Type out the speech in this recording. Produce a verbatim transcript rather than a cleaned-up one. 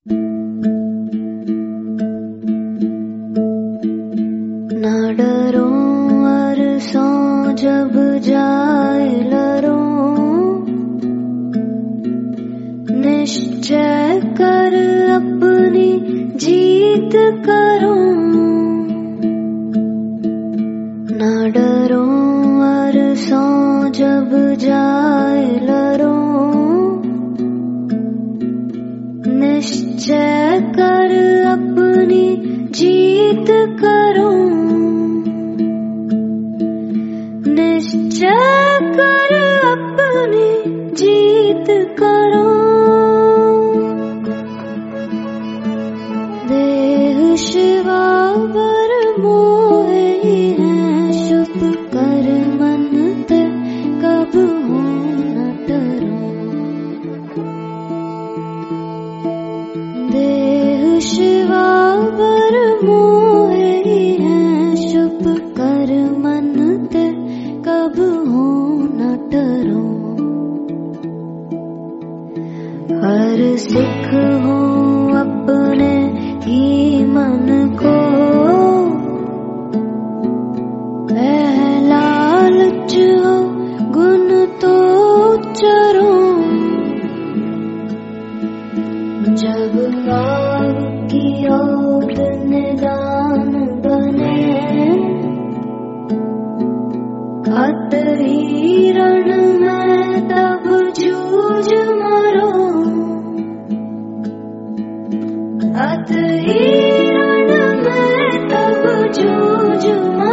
ना डरो अरसों जब जाए लरो, निश्चय कर अपनी जीत करो। ना डरो अरसों जब जाए लरो, निश्चय कर अपनी जीत करो। निश्चय कर अपनी जीत करो। देह शिवा बर मोहे हैं, शुभ कर मन ते कब हो न डरो। देह शिवा बर मोहे हैं, शुभ कर मन ते कब हो न डरो। हर सिख हो अपने ही मन को, वह लालच हो गुण तो चरो। जब काव की ओट निदान बने, अत हिरण में तब जूझ मरो। अत हिरण में तब जूझ मरो।